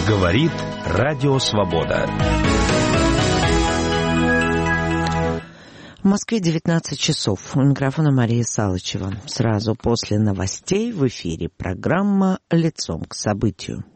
Говорит Радио Свобода. В Москве 19 часов. У микрофона Мария Салычева. Сразу после новостей в эфире программа «Лицом к событию».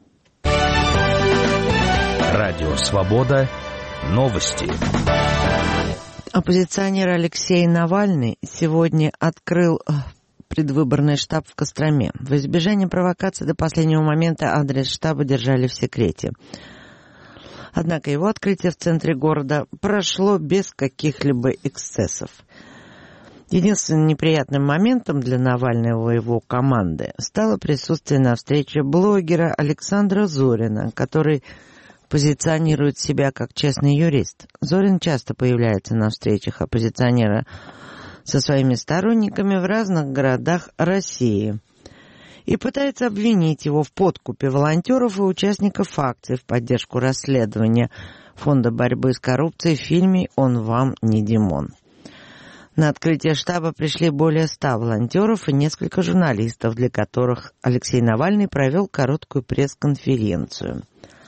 Радио Свобода. Новости. Оппозиционер Алексей Навальный сегодня открыл предвыборный штаб в Костроме. В избежание провокации до последнего момента адрес штаба держали в секрете. Однако его открытие в центре города прошло без каких-либо эксцессов. Единственным неприятным моментом для Навального и его команды стало присутствие на встрече блогера Александра Зорина, который позиционирует себя как честный юрист. Зорин часто появляется на встречах оппозиционера со своими сторонниками в разных городах России и пытается обвинить его в подкупе волонтеров и участников акций в поддержку расследования Фонда борьбы с коррупцией в фильме «Он вам не Димон». На открытие штаба пришли более 100 волонтеров и несколько журналистов, для которых Алексей Навальный провел короткую пресс-конференцию.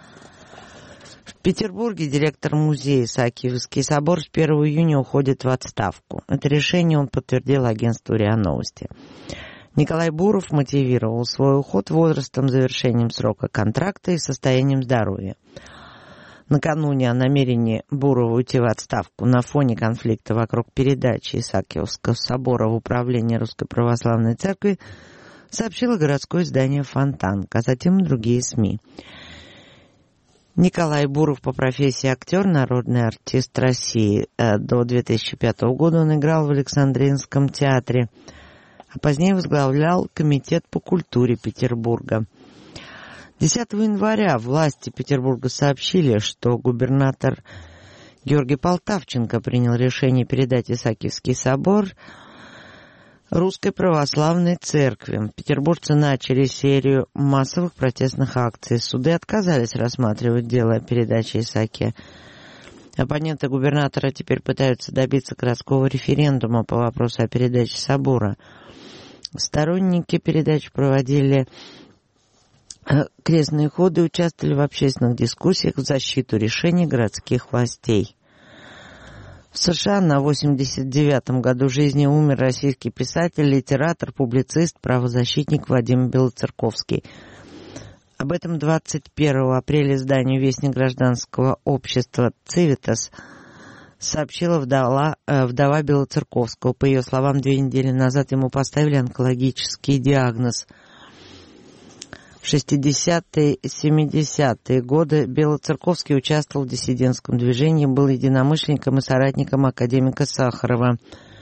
В Петербурге директор музея Исаакиевский собор с 1 июня уходит в отставку. Это решение он подтвердил агентству РИА Новости. Николай Буров мотивировал свой уход возрастом, завершением срока контракта и состоянием здоровья. Накануне о намерении Бурова уйти в отставку на фоне конфликта вокруг передачи Исаакиевского собора в управление Русской Православной Церкви сообщило городское издание «Фонтанка», а затем и другие СМИ. Николай Буров по профессии актер, народный артист России. До 2005 года он играл в Александринском театре, а позднее возглавлял Комитет по культуре Петербурга. 10 января власти Петербурга сообщили, что губернатор Георгий Полтавченко принял решение передать Исаакиевский собор Русской Православной Церкви. Петербуржцы начали серию массовых протестных акций. Суды отказались рассматривать дело о передаче Исаакия. Оппоненты губернатора теперь пытаются добиться городского референдума по вопросу о передаче собора. Сторонники передачи проводили крестные ходы и участвовали в общественных дискуссиях в защиту решений городских властей. В США на 89-м году жизни умер российский писатель, литератор, публицист, правозащитник Вадим Белоцерковский. Об этом 21 апреля изданию «Вестник гражданского общества» «Цивитас» сообщила вдова Белоцерковского. По ее словам, 2 недели назад ему поставили онкологический диагноз. В 60-е и 70-е годы Белоцерковский участвовал в диссидентском движении, был единомышленником и соратником академика Сахарова.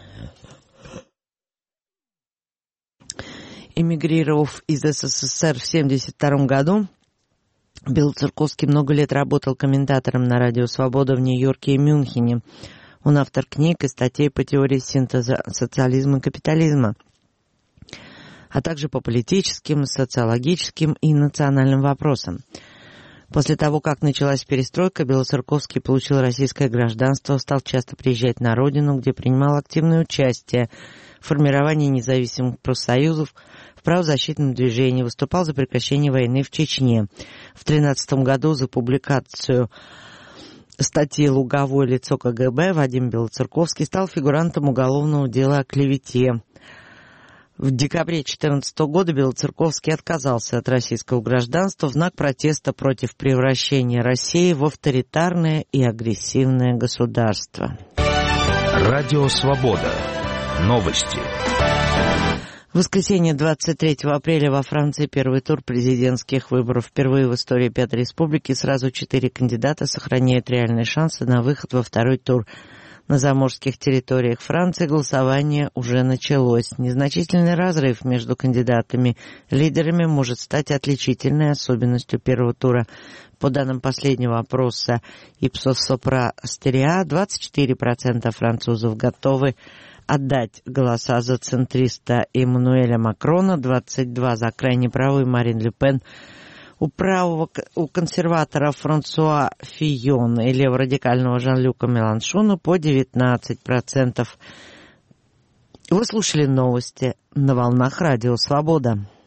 Эмигрировав из СССР в 1972 году, Белоцерковский много лет работал комментатором на Радио Свобода в Нью-Йорке и Мюнхене. Он автор книг и статей по теории синтеза социализма и капитализма, а также по политическим, социологическим и национальным вопросам. После того, как началась перестройка, Белоцерковский получил российское гражданство, стал часто приезжать на родину, где принимал активное участие в формировании независимых профсоюзов, в правозащитном движении, выступал за прекращение войны в Чечне. В 2013 году за публикацию статьи «Луговое лицо КГБ» Вадим Белоцерковский стал фигурантом уголовного дела о клевете. В декабре 2014 года Белоцерковский отказался от российского гражданства в знак протеста против превращения России в авторитарное и агрессивное государство. Радио Свобода. Новости. В воскресенье 23 апреля во Франции первый тур президентских выборов. Впервые в истории Пятой Республики сразу 4 кандидата сохраняют реальные шансы на выход во второй тур. На заморских территориях Франции голосование уже началось. Незначительный разрыв между кандидатами-лидерами может стать отличительной особенностью первого тура. По данным последнего опроса Ipsos Sopra-Steria, 24% французов готовы отдать голоса за центриста Эммануэля Макрона, 22% за крайне правую Марин Ле Пен. У консерватора Франсуа Фийона и леворадикального Жан-Люка Меланшона по 19%. Вы слушали новости на волнах Радио Свобода.